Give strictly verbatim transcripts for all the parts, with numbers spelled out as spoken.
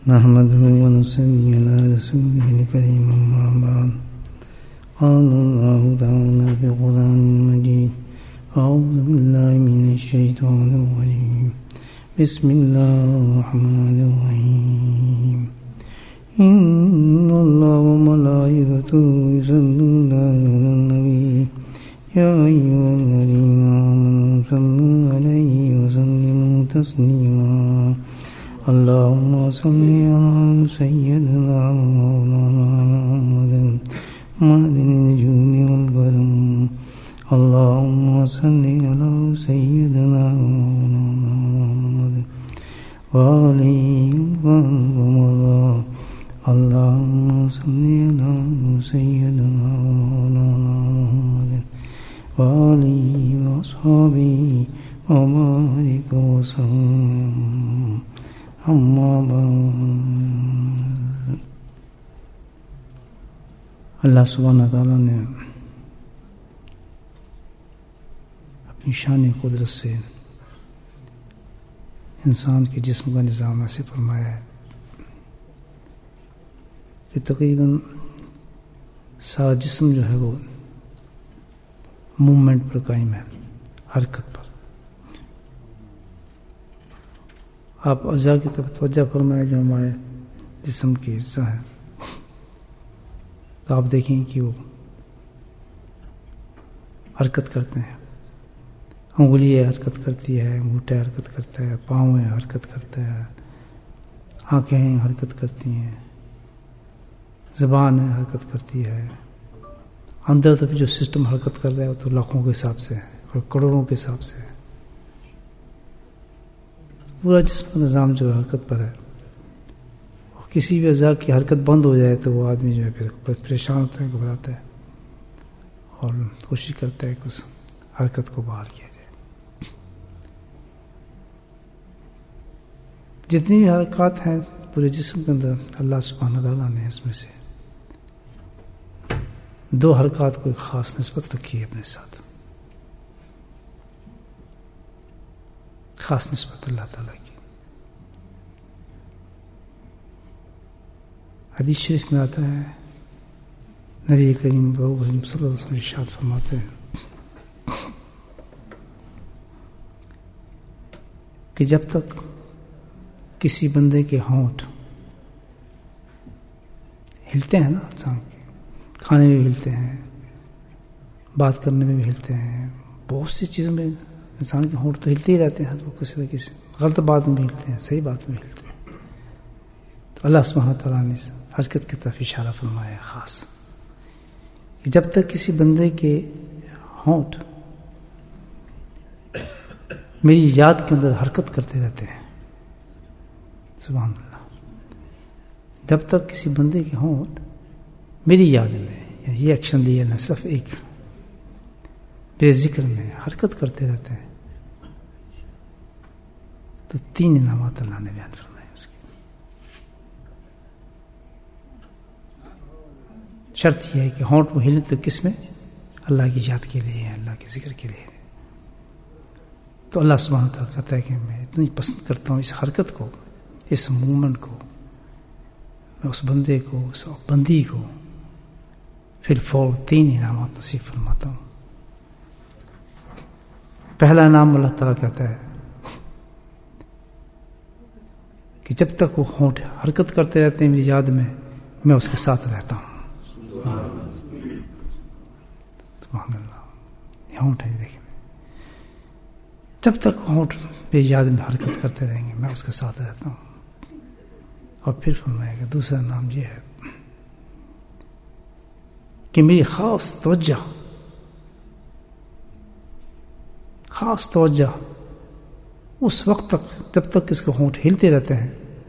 نحمده ونصلي على رسوله الكريم أما بعد قال الله تعالى في القرآن المجيد أعوذ بالله من الشيطان الرجيم بسم الله الرحمن الرحيم إن الله وملائكته يصلون على النبي يا أيها الذين آمنوا صلوا عليه وسلموا تسليما اللهم صل على سيدنا مولانا محمد معدن الجود والكرم اللهم صل على سيدنا مولانا محمد وآله وصحبه اللهم صل على سيدنا مولانا محمد وآله وصحبه وبارك وسلم اما بعد۔ اللہ سبحانہ تعالیٰ نے اپنی شان قدرت سے انسان کے جسم کا نظام ایسے فرمایا ہے کہ تقریباً سارا جسم جو ہے وہ موومنٹ پر قائم ہے، حرکت پر۔ آپ اجزاء کی طرف توجہ فرمائیں جو ہمارے جسم کے اجزاء ہیں، تو آپ دیکھیں کہ وہ حرکت کرتے ہیں۔ انگلی حرکت کرتی ہے، انگوٹھا حرکت کرتا ہے، پاؤں حرکت کرتا ہے، آنکھیں حرکت کرتی ہیں، زبان حرکت کرتی ہے۔ اندر تو جو سسٹم حرکت کر رہا ہے وہ تو لاکھوں کے حساب سے ہے اور کروڑوں کے حساب سے ہے۔ پورا جسم کا نظام جو حرکت پر ہے، کسی بھی اعضاء کی حرکت بند ہو جائے تو وہ آدمی جو ہے پھر پریشان ہوتا ہے، گھبراتا ہے اور کوشش کرتا ہے کہ اس حرکت کو بحال کیا جائے۔ جتنی بھی حرکات ہیں پورے جسم کے اندر، اللہ سبحانہ تعالیٰ نے اس میں سے دو حرکات کو ایک خاص نسبت رکھی ہے اپنے ساتھ، خاص نسبت اللہ تعالیٰ کی۔ حدیث شریف میں آتا ہے، نبی کریم صلی اللہ علیہ وسلم ارشاد فرماتے ہیں کہ جب تک کسی بندے کے ہونٹ ہلتے ہیں نا، انسان کے کھانے میں بھی ہلتے ہیں، بات کرنے میں بھی ہلتے ہیں، بہت سی چیزوں میں انسان کے ہونٹ تو ہلتے ہی رہتے ہیں، وہ کسی نہ کسی غلط بات میں بھی ہلتے ہیں، صحیح بات میں ہلتے ہیں۔ تو اللہ سبحانہ تعالیٰ نے حرکت کی طرف اشارہ فرمایا ہے خاص، کہ جب تک کسی بندے کے ہونٹ میری یاد کے اندر حرکت کرتے رہتے ہیں، سبحان اللہ، جب تک کسی بندے کے ہونٹ میری یاد میں یہ ایکشن لیا نہ صرف ایک میرے ذکر میں حرکت کرتے رہتے ہیں، تو تین انعامات اللہ نے بیان فرمائے اس کی۔ شرط یہ ہے کہ ہونٹ وہ ہلے تو کس میں؟ اللہ کی یاد کے لیے، اللہ کے ذکر کے لیے۔ تو اللہ سبحانہ تعالیٰ کہتا ہے کہ میں اتنی پسند کرتا ہوں اس حرکت کو، اس مومنٹ کو، میں اس بندے کو، اس بندی کو پھر فور تین انعامات نصیب فرماتا ہوں۔ پہلا انعام اللہ تعالیٰ کہتا ہے کہ جب تک وہ ہونٹ حرکت کرتے رہتے ہیں میری یاد میں، میں اس کے ساتھ رہتا ہوں۔ سبحان اللہ، یہ ہونٹ ہے، دیکھیں، جب تک ہونٹ میری یاد میں حرکت کرتے رہیں گے میں اس کے ساتھ رہتا ہوں۔ اور پھر فرمائے گا دوسرا نام یہ ہے کہ میری خاص توجہ خاص توجہ اس وقت تک جب تک اس کے ہونٹ ہلتے رہتے ہیں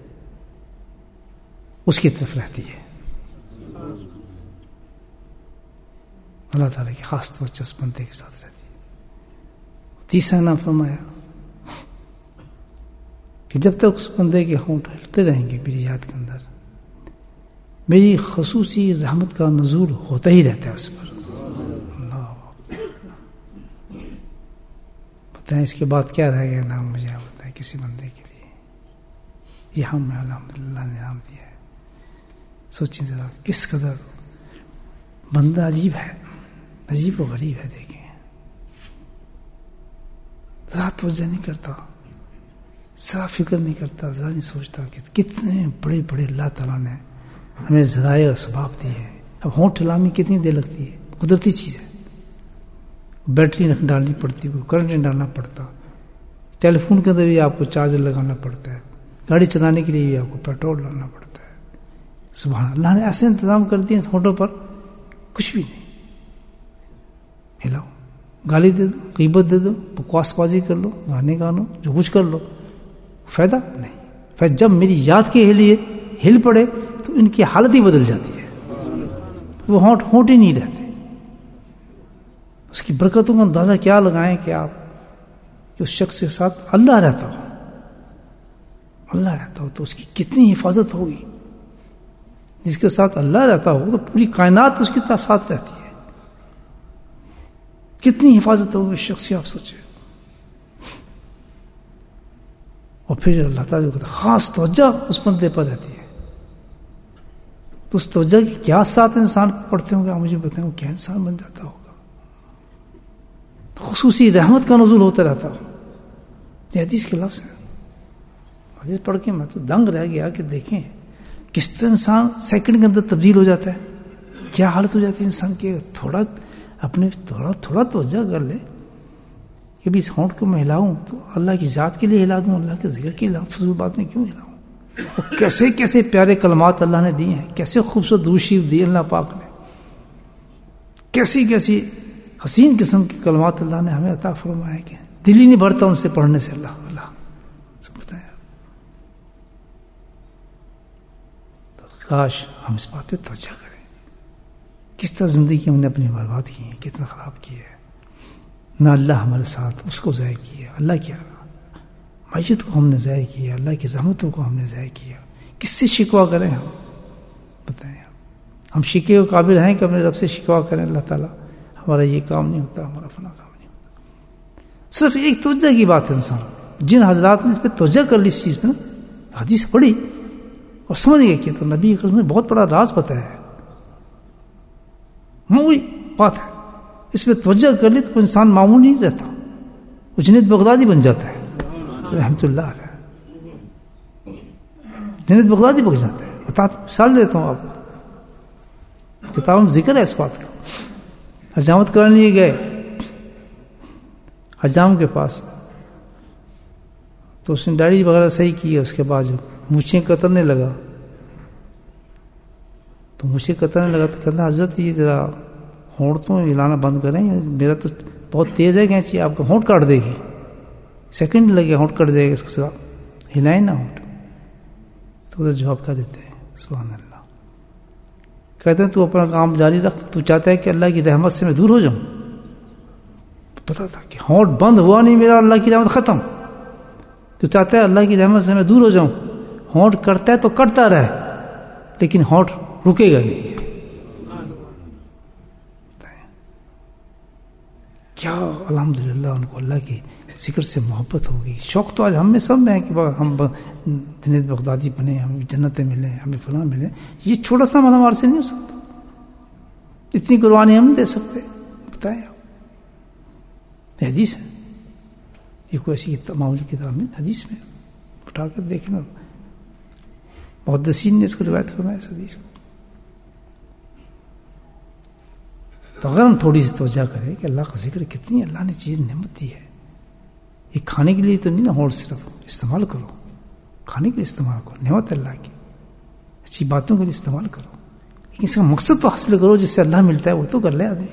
اس کی طرف رہتی ہے۔ اللہ تعالیٰ کی خاص توجہ اس بندے کے ساتھ رہتی ہے۔ تیسرا نام فرمایا کہ جب تک اس بندے کے ہونٹ ہلتے رہیں گے میری یاد کے اندر، میری خصوصی رحمت کا نزول ہوتا ہی رہتا ہے اس پر۔ بتائیں اس کے بعد کیا رہ گیا نام؟ مجھے بتائیں کسی بندے کے لیے یہ ہم الحمدللہ نے نام دیا ہے. سوچیں ذرا کس قدر بندہ عجیب ہے، عجیب و غریب ہے. دیکھیں ذرا توجہ نہیں کرتا، ذرا فکر نہیں کرتا، ذرا نہیں سوچتا کہ کتنے بڑے بڑے اللہ تعالیٰ نے ہمیں ذرائع اسباب دیے ہیں. اب ہونٹ ہلانے کتنی دیر لگتی ہے، قدرتی چیز ہے. بیٹری رکھ ڈالنی پڑتی ہے، کرنٹ نہیں ڈالنا پڑتا. ٹیلی فون کے اندر بھی آپ کو چارجر لگانا پڑتا ہے. گاڑی چلانے کے لیے بھی آپ کو پیٹرول ڈالنا پڑتا ہے. سبحان اللہ نے ایسے انتظام کر دیے ہونٹوں پر، کچھ بھی نہیں. ہلاؤ، گالی دے دو، غیبت دے دو، بکواس بازی کر لو، گانے گانو، جو کچھ کر لو، فائدہ نہیں. پھر جب میری یاد کے لیے ہل پڑے تو ان کی حالت ہی بدل جاتی ہے. وہ ہونٹ ہونٹ ہی نہیں رہتے. اس کی برکتوں کا اندازہ کیا لگائیں کہ آپ کہ اس شخص کے ساتھ اللہ رہتا ہو، اللہ رہتا ہو تو اس کی کتنی حفاظت ہوگی. جس کے ساتھ اللہ رہتا ہو تو پوری کائنات اس کے ساتھ رہتی ہے. کتنی حفاظت ہوگی اس شخص کی، آپ سوچیں. اور پھر اللہ تعالیٰ کو خاص توجہ اس بندے پر رہتی ہے. تو اس توجہ کی کیا ساتھ انسان پڑھتے ہوں گے، آپ مجھے بتائیں وہ کیا انسان بن جاتا ہوگا. خصوصی رحمت کا نزول ہوتا رہتا ہو. یہ حدیث کے لفظ ہیں. حدیث پڑھ کے میں تو دنگ رہ گیا کہ دیکھیں کس طرح انسان سیکنڈ کے اندر تبدیل ہو جاتا ہے. کیا حالت ہو جاتی ہے انسان کی. تھوڑا اپنے تھوڑا تھوڑا توجہ کر لے کہ بھی اس ہونٹ کو میں ہلاؤں تو اللہ کی ذات کے لیے ہلا دوں، اللہ کے ذکر کے لیے فضول بات میں کیوں ہلاؤں. اور کیسے کیسے پیارے کلمات اللہ نے دیے ہیں، کیسے خوبصورت درود شریف دیے اللہ پاک نے، کیسی کیسی حسین قسم کے کلمات اللہ نے ہمیں عطا فرمایا کہ دل ہی نہیں بھرتا ان سے پڑھنے سے. اللہ اللہ سمجھتا ہے. تو کاش ہم اس بات پہ توجہ کریں. کس طرح زندگی ہم نے اپنی برباد کی ہے، کتنا خراب کی ہے. نہ اللہ ہمارے ساتھ، اس کو ضائع کیا. اللہ کیا معیشت کو ہم نے ضائع کیا، اللہ کی رحمتوں کو ہم نے ضائع کیا. کس سے شکوا کریں ہم، بتائیں. ہم شکوے کے قابل ہیں کہ اپنے رب سے شکوا کریں اللہ تعالیٰ ہمارا یہ کام نہیں ہوتا، ہمارا فلاں کام نہیں ہوتا. صرف ایک توجہ کی بات ہے. انسان جن حضرات نے اس پہ توجہ کر لی اس چیز پہ نا، حدیث پڑھی اور سمجھ گئے کہ تو نبی کریم نے بہت بڑا راز بتایا ہے. معمولی بات ہے، اس پہ توجہ کر لی تو انسان معمولی نہیں رہتا، وہ جنید بغدادی بن جاتا ہے. رحمت اللہ علیہ جنید بغدادی بن جاتا ہے. بتا مثال دیتا ہوں آپ کو، کتاب میں ذکر ہے اس بات کا. حجامت کرانے لیے گئے حجام کے پاس، تو اس نے داڑھی وغیرہ صحیح کی. اس کے بعد جو مونچھیں کترنے لگا تو مجھے کترنے لگا تو کہتا حضرت یہ ذرا ہونٹ تو ہلانا بند کریں، میرا تو بہت تیز ہے کینچی، آپ کا ہونٹ کاٹ دے گی. سیکنڈ لگے ہونٹ کٹ جائے گا، اس کو ذرا ہلائیں نا ہونٹ. تو ادھر جواب کیا دیتے ہیں، سبحان اللہ. کہتے ہیں تو اپنا کام جاری رکھ، تو چاہتا ہے کہ اللہ کی رحمت سے میں دور ہو جاؤں. پتا تھا کہ ہونٹ بند ہوا نہیں میرا، اللہ کی رحمت ختم. تو چاہتا ہے اللہ کی رحمت سے میں دور ہو جاؤں. ہونٹ کرتا ہے تو کرتا رہے، لیکن ہونٹ رکے گا نہیں. کیا الحمدللہ ان کو اللہ کی ذکر سے محبت ہوگی. شوق تو آج ہم میں سب میں ہے کہ ہم جنید بغدادی بنے، ہمیں جنتیں ملیں، ہمیں فلاں ملے. یہ چھوٹا سا عمل ہمارے سے نہیں ہو سکتا. اتنی قربانی ہم نہیں دے سکتے. بتائیں آپ، حدیث ہے یہ کوئی ایسی معمولی کتاب میں، حدیث میں اٹھا کر دیکھنا. محدثین نے اس کو روایت فرمایا اس حدیث کو. تو اگر ہم تھوڑی سی توجہ کریں کہ اللہ کا ذکر کتنی اللہ نے چیز نعمت دی ہے. یہ کھانے کے لیے تو نہیں نا، ہونٹ صرف استعمال کرو، کھانے کے لیے استعمال کرو. نعمت اللہ کی اچھی باتوں کے لیے استعمال کرو، لیکن اس کا مقصد تو حاصل کرو جس سے اللہ ملتا ہے، وہ تو کر لے آدمی.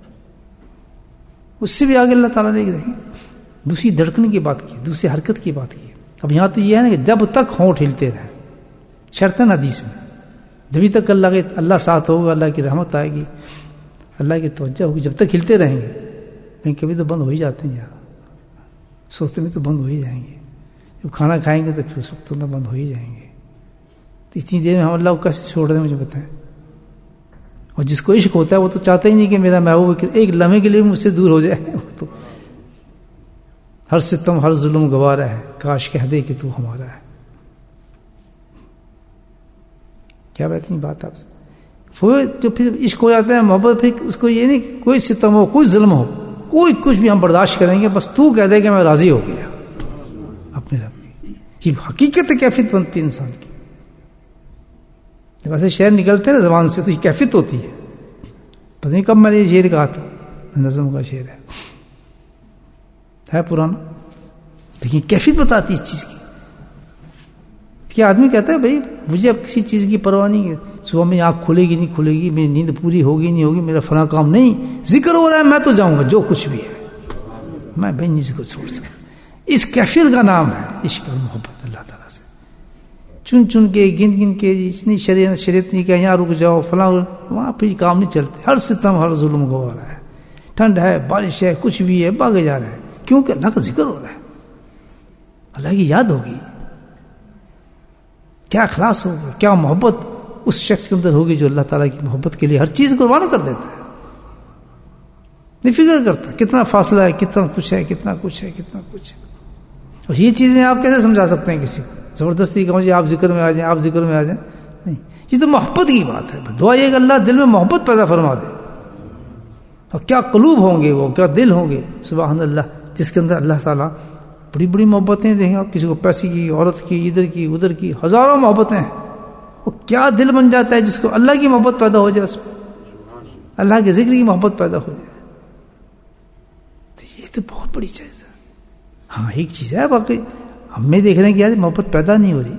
اس سے بھی آگے اللہ تعالیٰ نے دیکھیں دوسری دھڑکن کی بات کی، دوسری حرکت کی بات کی. اب یہاں تو یہ ہے نا کہ جب تک ہونٹ ہلتے رہیں، شرطن حدیث میں، جبھی تک اللہ کے اللہ ساتھ ہوگا، اللہ کی رحمت آئے گی، اللہ کی توجہ ہوگی. جب تک ہلتے رہیں گے، لیکن کبھی تو بند ہو ہی جاتے ہیں یار. سوچتے میں تو بند ہو ہی جائیں گے. جب کھانا کھائیں گے تو پھر اس وقت تو بند ہو ہی جائیں گے. تو اتنی دیر میں ہم اللہ کو کیسے چھوڑ دیں، مجھے بتائیں. اور جس کو عشق ہوتا ہے وہ تو چاہتا ہی نہیں کہ میرا محبوب ایک لمحے کے لیے مجھ سے دور ہو جائے. وہ تو ہر ستم ہر ظلم گوارا ہے، کاش کہہ دے کہ تو ہمارا ہے. کیا بہترین بات آپ سے. وہ جو پھر عشق ہو جاتا ہے محبت، پھر اس کو یہ نہیں کہ کوئی ستم ہو، کوئی ظلم ہو، کوئی کچھ بھی ہم برداشت کریں گے، بس تو کہہ دے کہ میں راضی ہو گیا اپنے رب کی. یہ حقیقت کیفیت بنتی ہے انسان کی. جب ایسے شعر نکلتے ہیں نا زبان سے تو یہ کیفیت ہوتی ہے. پتہ نہیں کب میں نے یہ شعر کہا تھا، نظم کا شعر ہے ہے پرانا، لیکن کیفیت بتاتی ہے اس چیز کی. کیا آدمی کہتا ہے بھائی مجھے اب کسی چیز کی پرواہ نہیں ہے، صبح میں آنکھ کھلے گی نہیں کھلے گی، میری نیند پوری ہوگی نہیں ہوگی، میرا فلاں کام نہیں، ذکر ہو رہا ہے میں تو جاؤں گا جو کچھ بھی ہے، میں بھائی نہیں ذکر چھوڑ سکتا. اس کیفیت کا نام ہے عشق اور محبت اللہ تعالیٰ سے. چن چن کے گن گن کے اتنی شریعت شریعت نہیں کہ یہاں رک جاؤ فلاں، وہاں پھر کام نہیں چلتے. ہر ستم ہر ظلم گوارا ہے، ٹھنڈ ہے بارش ہے کچھ بھی ہے بھاگے جا رہا ہے. کیونکہ اللہ کا ذکر ہو رہا ہے، اللہ کی یاد ہوگی. کیا اخلاص ہوگا، کیا محبت اس شخص کے اندر ہوگی جو اللہ تعالیٰ کی محبت کے لیے ہر چیز قربان کر دیتا ہے، نہیں فکر کرتا کتنا فاصلہ ہے، کتنا کچھ ہے، کتنا کچھ ہے، کتنا کچھ ہے. اور یہ چیزیں آپ کیسے سمجھا سکتے ہیں کسی کو؟ زبردستی کہوں جی آپ ذکر میں آ جائیں، آپ ذکر میں آ جائیں، نہیں. یہ تو محبت کی بات ہے. دعا یہ کہ اللہ دل میں محبت پیدا فرما دے. اور کیا قلوب ہوں گے وہ، کیا دل ہوں گے سبحان اللہ، جس کے اندر اللہ تعالیٰ بڑی بڑی محبتیں دیں گے. آپ کسی کو پیسے کی، عورت کی، ادھر کی ادھر کی، ہزاروں محبتیں ہیں. وہ کیا دل بن جاتا ہے جس کو اللہ کی محبت پیدا ہو جائے، اس میں اللہ کے ذکر کی محبت پیدا ہو جائے. تو یہ تو بہت بڑی چیز ہے. ہاں ایک چیز ہے باقی ہم میں دیکھ رہے ہیں کہ یار محبت پیدا نہیں ہو رہی.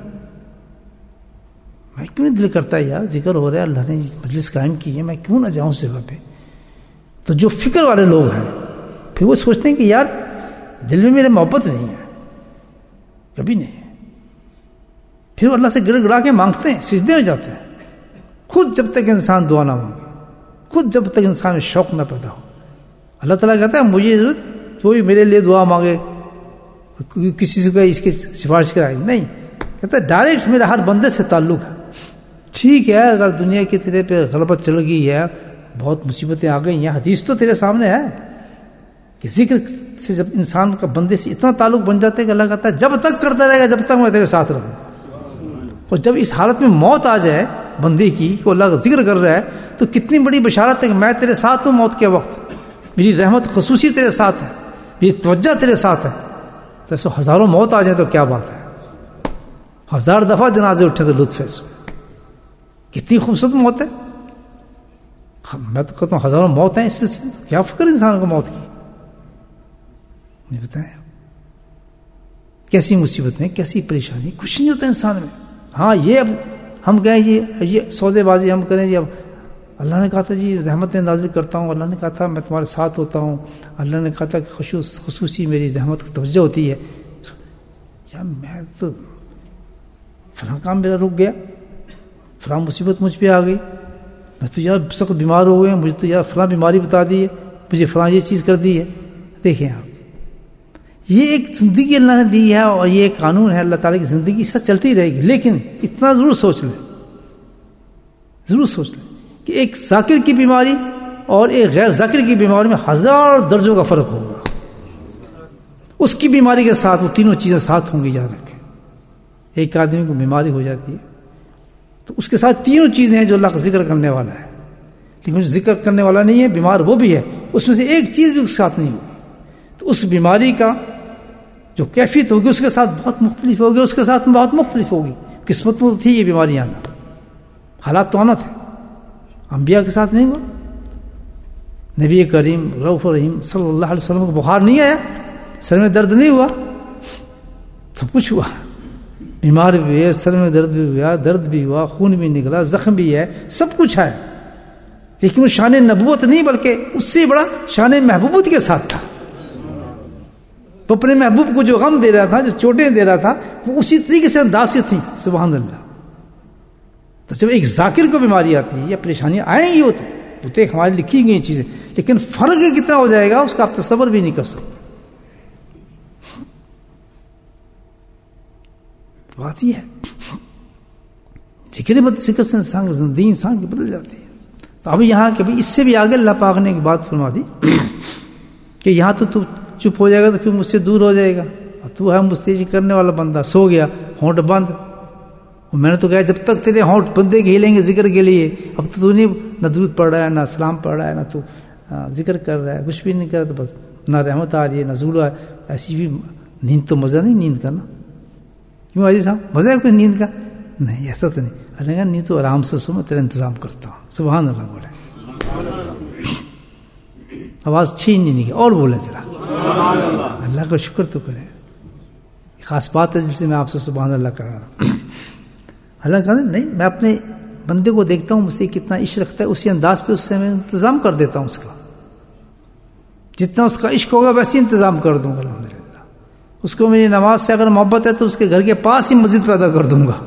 میں کیوں نہیں دل کرتا ہے یار ذکر ہو رہا ہے، اللہ نے مجلس قائم کی ہے، میں کیوں نہ جاؤں اس جگہ پہ. تو جو فکر والے لوگ ہیں پھر وہ سوچتے ہیں کہ یار دل میں میرے محبت نہیں ہے، کبھی نہیں. پھر اللہ سے گڑ گڑا کے مانگتے ہیں، سجدے ہو جاتے ہیں. خود جب تک انسان دعا نہ مانگے، خود جب تک انسان میں شوق نہ پیدا ہو، اللہ تعالیٰ کہتا ہے مجھے ضرورت کوئی میرے لیے دعا مانگے، کسی سے کوئی اس کی سفارش کرائے نہیں. کہتا ہے ڈائریکٹ میرا ہر بندے سے تعلق ہے. ٹھیک ہے اگر دنیا کی تیرے پہ غلبت چل گئی ہے، بہت مصیبتیں آ گئی ہیں، حدیث تو تیرے سامنے ہے کہ ذکر سے جب انسان کا بندے سے اتنا تعلق بن جاتا ہے کہ اللہ کہتا ہے جب تک کرتا رہے گا جب تک میں تیرے ساتھ رہوں. اور جب اس حالت میں موت آ جائے بندے کی کہ اللہ کا ذکر کر رہا ہے تو کتنی بڑی بشارت ہے کہ میں تیرے ساتھ ہوں موت کے وقت، میری رحمت خصوصی تیرے ساتھ ہے، میری توجہ تیرے ساتھ ہے. تو ایسو ہزاروں موت آ جائیں تو کیا بات ہے، ہزار دفعہ جنازے اٹھے تو لطف ہے اس میں. کتنی خوبصورت موت ہے. میں تو کہتا ہوں ہزاروں موت ہیں اس سلسلے، کیا فکر انسان کو موت کی. مجھے بتائیں کیسی مصیبتیں، کیسی پریشانی، کچھ نہیں ہوتا انسان میں. ہاں یہ اب ہم کہیں جی یہ سودے بازی ہم کریں جی، اب اللہ نے کہا تھا جی رحمتیں نازل کرتا ہوں، اللہ نے کہا تھا میں تمہارے ساتھ ہوتا ہوں، اللہ نے کہا تھا کہ خصوص خصوصی میری رحمت کی توجہ ہوتی ہے. یار میں تو فلاں کام میرا رک گیا، فلاں مصیبت مجھ پہ آ گئی، میں تو یار سخت بیمار ہو گئے، مجھے تو یار فلاں بیماری بتا دی ہے، مجھے فلاں یہ چیز کر دی ہے. دیکھیں آپ یہ ایک زندگی اللہ نے دی ہے اور یہ ایک قانون ہے اللہ تعالیٰ کی، زندگی سب چلتی رہے گی. لیکن اتنا ضرور سوچ لیں، ضرور سوچ لیں کہ ایک ذاکر کی بیماری اور ایک غیر ذاکر کی بیماری میں ہزار درجوں کا فرق ہوگا. اس کی بیماری کے ساتھ وہ تینوں چیزیں ساتھ ہوں گی. یاد رکھیں ایک آدمی کو بیماری ہو جاتی ہے تو اس کے ساتھ تینوں چیزیں ہیں جو اللہ کا ذکر کرنے والا ہے، لیکن جو ذکر کرنے والا نہیں ہے بیمار وہ بھی ہے، اس میں سے ایک چیز بھی اس کے ساتھ نہیں ہوگی. تو اس بیماری کا جو کیفیت ہوگی اس کے ساتھ بہت مختلف ہوگی، اس کے ساتھ بہت مختلف ہوگی. قسمت میں تھی یہ بیماری آنا، حالات تو آنا تھے، انبیاء کے ساتھ نہیں ہوا. نبی کریم رؤوف رحیم صلی اللہ علیہ وسلم کو بخار نہیں آیا، سر میں درد نہیں ہوا، سب کچھ ہوا. بیمار بھی ہوئے، سر میں درد بھی ہوا، درد بھی ہوا، خون بھی نکلا، زخم بھی ہے، سب کچھ ہے. لیکن وہ شان نبوت نہیں بلکہ اس سے بڑا شان محبوبیت کے ساتھ تھا. وہ اپنے محبوب کو جو غم دے رہا تھا، جو چوٹیں دے رہا تھا، وہ اسی طریقے سے انداز سے تھی. سبحان اللہ. تو جب ایک ذاکر کو بیماری آتی ہے یا پریشانیاں آئیں گی، وہ تو تو ایک ہماری لکھی گئی چیزیں، لیکن فرق کتنا ہو جائے گا اس کا آپ تصور بھی نہیں کر سکتے. بات یہ ہے ذکر بد ذکر سے انسان کی زندگی انسان کی بدل جاتی ہے. تو اب یہاں کہ اس سے بھی آگے اللہ پاک نے ایک بات فرما دی کہ یہاں تو تو چپ ہو جائے گا تو پھر مجھ سے دور ہو جائے گا، اور تو ہے مستیج کرنے والا بندہ. سو گیا، ہونٹ بند، میں نے تو کہا جب تک تیرے ہونٹ بندے کے ہلیں گے ذکر کے لیے، اب تو تو نہیں نہ درود پڑھ رہا ہے، نہ سلام پڑھ رہا ہے، نہ تو ذکر کر رہا ہے، کچھ بھی نہیں کر رہا، تو بس نہ رحمت آ رہی ہے نہ نزول آ، ایسی بھی نیند تو مزہ نہیں نیند کرنا. کیوں عزیز صاحب مزہ ہے کوئی نیند کا؟ نہیں ایسا تو نہیں. اللہ کہا نیند تو آرام سے سو، میں تیرا انتظام کرتا ہوں. سبحان اللہ بولے، آواز چھین نہیں گئی اور بولے ذرا اللہ کا شکر تو کرے. خاص بات ہے جس سے میں آپ سے سبحان اللہ کر رہا ہوں. اللہ کہا نہیں میں اپنے بندے کو دیکھتا ہوں مجھ سے کتنا عشق رکھتا ہے، اسی انداز پہ اس سے میں انتظام کر دیتا ہوں. اس کا جتنا اس کا عشق ہوگا ویسے انتظام کر دوں گا. الحمدللہ اس کو میری نماز سے اگر محبت ہے تو اس کے گھر کے پاس ہی مسجد پیدا کر دوں گا.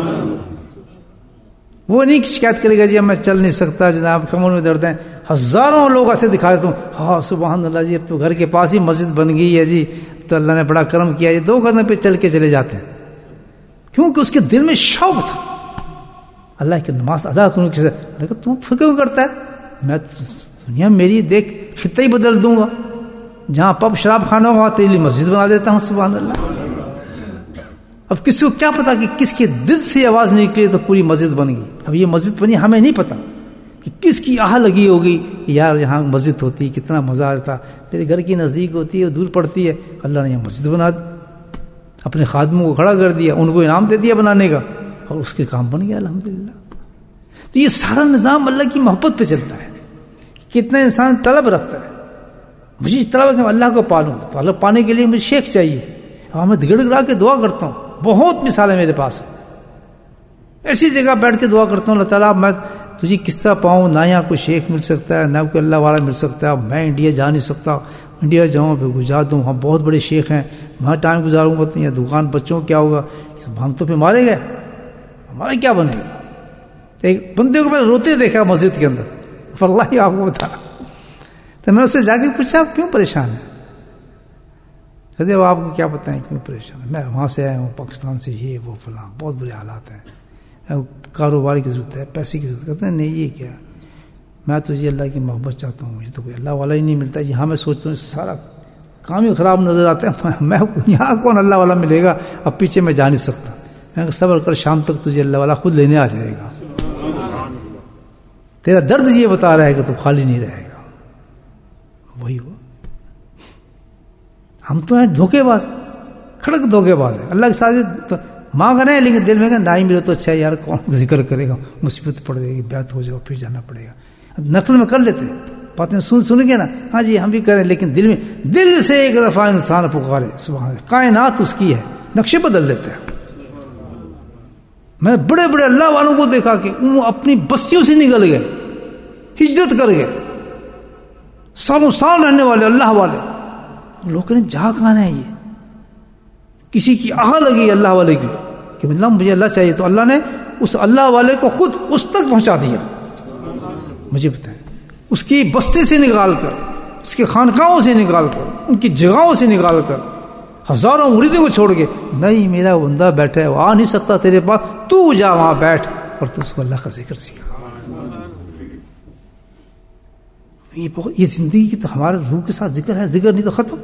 وہ نہیں شکایت کرے گا جی اب میں چل نہیں سکتا جناب کمر میں درد ہے. ہزاروں لوگ ایسے دکھا دیتا ہوں، ہاں سبحان اللہ جی اب تو گھر کے پاس ہی مسجد بن گئی ہے جی، تو اللہ نے بڑا کرم کیا. یہ دو قدم پہ چل کے چلے جاتے ہیں کیونکہ اس کے دل میں شوق تھا اللہ کی نماز ادا کروں. کسی لیکن تم فکر کیوں کرتا ہے؟ میں دنیا میری دیکھ خطہ ہی بدل دوں گا، جہاں پب شراب کھانا ہو وہاں تیرے لیے مسجد بنا دیتا ہوں. سبحان اللہ. اب کسی کو کیا پتا کہ کس کے دل سے آواز نکلی تو پوری مسجد بن گئی. اب یہ مسجد بنی ہمیں نہیں پتا کہ کس کی آہ لگی ہوگی کہ یار یہاں مسجد ہوتی کتنا مزہ آتا، میرے گھر کی نزدیک ہوتی ہے دور پڑتی ہے، اللہ نے یہاں مسجد بنا دی، اپنے خادموں کو کھڑا کر دیا، ان کو انعام دے دیا بنانے کا، اور اس کے کام بن گیا الحمدللہ. تو یہ سارا نظام اللہ کی محبت پہ چلتا ہے. کتنا انسان طلب رکھتا ہے، مجھے طلب ہے کہ میں اللہ کو پالوں، تو اللہ پانے کے لیے مجھے شیخ چاہیے. اور میں گڑ گڑا کے دعا کرتا ہوں، بہت مثالیں میرے پاس ہیں. ایسی جگہ بیٹھ کے دعا کرتا ہوں اللہ تعالیٰ میں تجھے کس طرح پاؤں، نہ یہاں کوئی شیخ مل سکتا ہے نہ کوئی اللہ والا مل سکتا ہے. میں انڈیا جا نہیں سکتا، انڈیا جاؤں پھر گجرات دوں، وہاں بہت بڑے شیخ ہیں، وہاں ٹائم گزاروں گا نہیں، دکان بچوں کیا ہوگا، ہم تو پھر مارے گئے، ہمارا کیا بنے گا. ایک بندے کو میں نے روتے دیکھا مسجد کے اندر، واللہ آپ کو بتا. تو میں اس سے جا کے پوچھا آپ کیوں پریشان ہیں؟ کہتے اب آپ کو کیا بتائیں کیوں پریشان ہے، میں وہاں سے آیا ہوں پاکستان سے، یہ وہ فلاں بہت برے حالات ہیں، کاروبار کی ضرورت ہے، پیسے کی ضرورت. کہتے ہیں نہیں یہ کیا، میں تو یہ اللہ کی محبت چاہتا ہوں، مجھے تو کوئی اللہ والا ہی نہیں ملتا. یہاں میں سوچتا ہوں سارا کام ہی خراب نظر آتا ہے، میں یہاں کون اللہ والا ملے گا، اب پیچھے میں جا نہیں سکتا. میں صبر کر شام تک تجھے اللہ والا خود لینے آ جائے گا. تیرا درد یہ بتا رہا ہے کہ تو خالی نہیں رہے گا. وہی ہوا. ہم تو ہیں دھوکے باز، کھڑک دھوکے باز ہے. اللہ کے ساتھ مانگ رہے ہیں لیکن دل میں کہ نہ ہی ملے تو اچھا یار کون ذکر کرے گا، مصیبت پڑ جائے گی، بیعت ہو جائے گا پھر جانا پڑے گا. نقل میں کر لیتے باتیں سن سن کے نا، ہاں جی ہم بھی کریں، لیکن دل میں دل سے ایک دفعہ انسان پکارے سبحان اللہ، کائنات اس کی ہے، نقشے بدل دیتے ہیں. میں نے بڑے بڑے اللہ والوں کو دیکھا کہ وہ اپنی بستیوں سے نکل گئے، ہجرت کر گئے، سالوں سال رہنے والے اللہ والے. لوگ کہنے جا کہاں ہے یہ، کسی کی آہ لگی اللہ والے کی کہ اللہ مجھے اللہ چاہیے، تو اللہ نے اس اللہ والے کو خود اس تک پہنچا دیا. مجھے بتائیں اس کی بستی سے نکال کر، اس کے خانقاہوں سے نکال کر، ان کی جگہوں سے نکال کر، ہزاروں مریدوں کو چھوڑ کے، نہیں میرا بندہ بیٹھا ہے وہ آ نہیں سکتا تیرے پاس، تو جا وہاں بیٹھ اور تو اس کو اللہ کا ذکر سکھا. یہ بہت یہ زندگی کی تو ہمارے روح کے ساتھ ذکر ہے، ذکر نہیں تو ختم.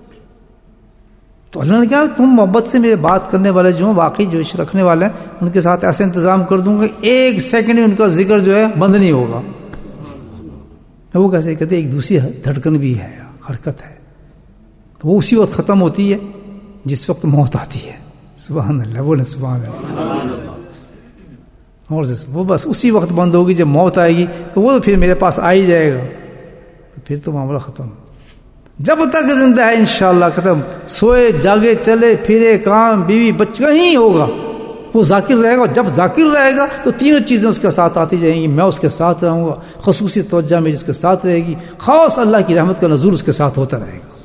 تو اللہ نے کہا تم محبت سے میرے بات کرنے والے جو ہیں واقعی جو عشق رکھنے والے ہیں ان کے ساتھ ایسے انتظام کر دوں گا ایک سیکنڈ میں ان کا ذکر جو ہے بند نہیں ہوگا. وہ کیسے کہتے ایک دوسری دھڑکن بھی ہے، حرکت ہے، وہ اسی وقت ختم ہوتی ہے جس وقت موت آتی ہے. سبحان اللہ بولے سبحان اللہ. اور وہ بس اسی وقت بند ہوگی جب موت آئے گی، تو وہ تو پھر میرے پاس آ ہی جائے گا، پھر تو معاملہ ختم. جب تک زندہ ہے انشاءاللہ ختم. سوئے جاگے چلے پھرے کام بیوی بچہ ہی ہوگا، وہ ذاکر رہے گا. جب ذاکر رہے گا تو تینوں چیزیں اس کے ساتھ آتی جائیں گی. میں اس کے ساتھ رہوں گا، خصوصی توجہ میری اس کے ساتھ رہے گی، خاص اللہ کی رحمت کا نزول اس کے ساتھ ہوتا رہے گا.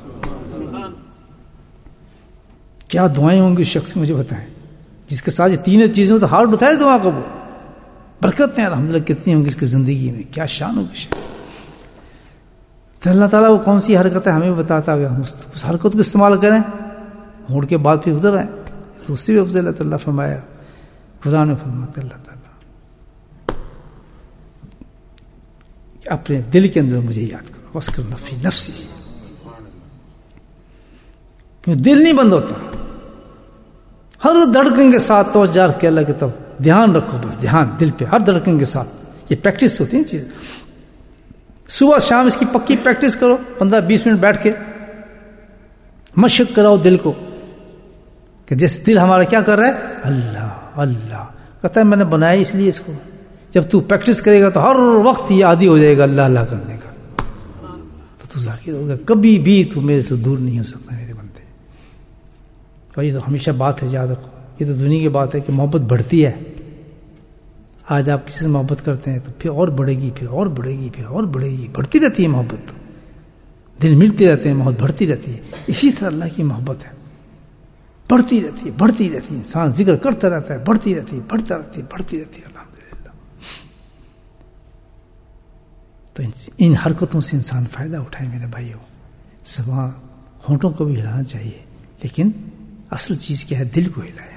کیا دعائیں ہوں گی اس شخص مجھے بتائیں جس کے ساتھ یہ تینوں چیزیں، تو ہارڈ بتائے دعا قبول. برکتیں الحمدللہ کتنی ہوں گی اس کی زندگی میں، کیا شان ہوگی شخص. تو اللہ تعالیٰ وہ کون سی حرکت ہے ہمیں بتاتا ہے، ہم اس حرکت کو استعمال کریں، موڑ کے بعد پھر ادھر آئیں. تو اس سے بھی افضل اللہ فرمایا، قرآن فرماتا اللہ تعالیٰ کہ اپنے دل کے اندر مجھے یاد کرو، بس کر نفی نفسی، کیونکہ دل نہیں بند ہوتا. ہر دھڑکن کے ساتھ توجہ کے اللہ کی طرف دھیان رکھو، بس دھیان دل پہ ہر دھڑکن کے ساتھ. یہ پریکٹس ہوتی ہے چیز. صبح شام اس کی پکی پریکٹس کرو، پندرہ بیس منٹ بیٹھ کے مشق کراؤ دل کو کہ جیسے دل ہمارا کیا کر رہا ہے، اللہ اللہ کہتا ہے میں نے بنایا اس لیے اس کو. جب تو پریکٹس کرے گا تو ہر وقت یہ عادی ہو جائے گا اللہ اللہ کرنے کا، تو تو ذاکر ہوگا، کبھی بھی تو میرے سے دور نہیں ہو سکتا میرے بندے. اور یہ تو ہمیشہ بات ہے، یاد رکھو، یہ تو دنیا کی بات ہے کہ محبت بڑھتی ہے. آج آپ کسی سے محبت کرتے ہیں تو پھر اور بڑھے گی، پھر اور بڑھے گی، پھر اور بڑھے گی، بڑھتی رہتی ہے محبت. دل ملتے رہتے ہیں، محبت بڑھتی رہتی ہے. اسی طرح اللہ کی محبت ہے، بڑھتی رہتی ہے، بڑھتی رہتی ہے. انسان ذکر کرتا رہتا ہے، بڑھتی رہتی ہے، بڑھتا رہتی ہے، بڑھتی رہتی ہے. الحمدللہ. تو ان حرکتوں سے انسان فائدہ اٹھائے میرے بھائیوں. زبان ہونٹوں کو بھی ہلانا چاہیے، لیکن اصل چیز کیا ہے، دل کو ہلایا.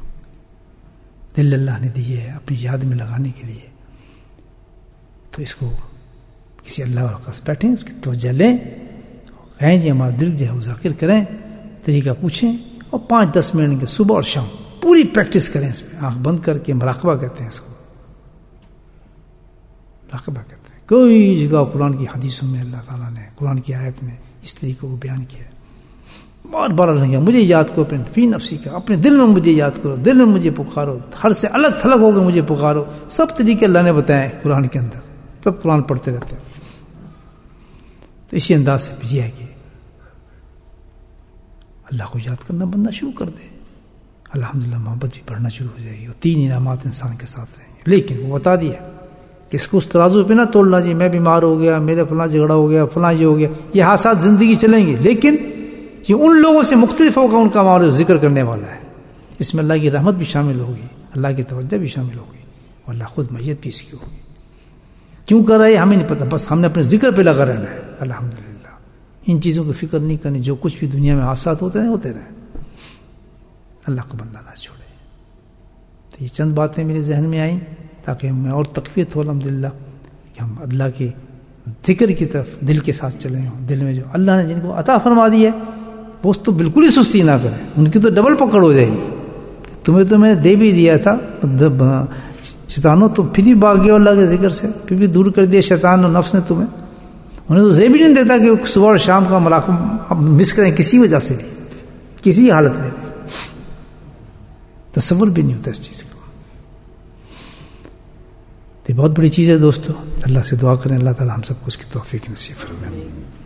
دل اللہ نے دی ہے اپنی یاد میں لگانے کے لیے، تو اس کو کسی اللہ کے پاس بیٹھیں، اس کی توجہ لیں، کہیں جی ہمارا دل جو ہے وہ ذاکر کریں، طریقہ پوچھیں، اور پانچ دس منٹ کے صبح اور شام پوری پریکٹس کریں. اس میں آنکھ بند کر کے مراقبہ کہتے ہیں اس کو، مراقبہ کہتے ہیں. کوئی جگہ قرآن کی حدیثوں میں اللہ تعالیٰ نے قرآن کی آیت میں اس طریقے کو بیان کیا ہے. بار بار اللہ نے مجھے یاد کرو، اپنے فی نفسی کا، اپنے دل میں مجھے یاد کرو، دل میں مجھے پکارو، ہر سے الگ تھلگ ہو کے مجھے پکارو. سب طریقے اللہ نے بتائے قرآن کے اندر، سب قرآن پڑھتے رہتے ہیں. تو اسی انداز سے بھی یہ ہے کہ اللہ کو یاد کرنا بندہ شروع کر دے، الحمدللہ محبت بھی بڑھنا شروع ہو جائے گی، اور تین انعامات انسان کے ساتھ رہیں گے. لیکن وہ بتا دیا کہ اس کو اس ترازو پہ نہ تولنا جی میں بیمار ہو گیا، میرے فلاں جھگڑا ہو گیا، فلاں یہ ہو گیا. یہ حادثات زندگی چلیں گے، لیکن یہ ان لوگوں سے مختلف ہوگا ان کا معاملہ ذکر کرنے والا ہے. اس میں اللہ کی رحمت بھی شامل ہوگی، اللہ کی توجہ بھی شامل ہوگی، اور اللہ خود میت بھی اس کی ہوگی. کیوں کر رہا ہے ہمیں نہیں پتہ، بس ہم نے اپنے ذکر پہ لگا رہنا ہے. الحمدللہ ان چیزوں کی فکر نہیں کرنی، جو کچھ بھی دنیا میں حادثات ہوتے ہیں ہوتے رہے، اللہ کو بندہ نہ چھوڑے. تو یہ چند باتیں میرے ذہن میں آئیں تاکہ ہمیں اور تقویت ہو الحمدللہ کہ ہم اللہ کے ذکر کی طرف دل کے ساتھ چلے ہوں. دل میں جو اللہ نے جن کو عطا فرما دی ہے وہ تو بالکل ہی سستی نہ کریں، ان کی تو ڈبل پکڑ ہو جائے گی. تمہیں تو میں نے دے بھی دیا تھا شیطانوں، تو پھر بھی بھاگ گئے اللہ کے ذکر سے، پھر بھی دور کر دیا شیطان اور نفس نے تمہیں. انہیں تو زیب بھی نہیں دیتا کہ صبح اور شام کا مراقبہ مس کریں کسی وجہ سے بھی، کسی حالت میں تصور بھی نہیں ہوتا اس چیز کا. تو یہ بہت بڑی چیز ہے دوستو. اللہ سے دعا کریں اللہ تعالی ہم سب کو اس کی توفیق نصیب فرمائے.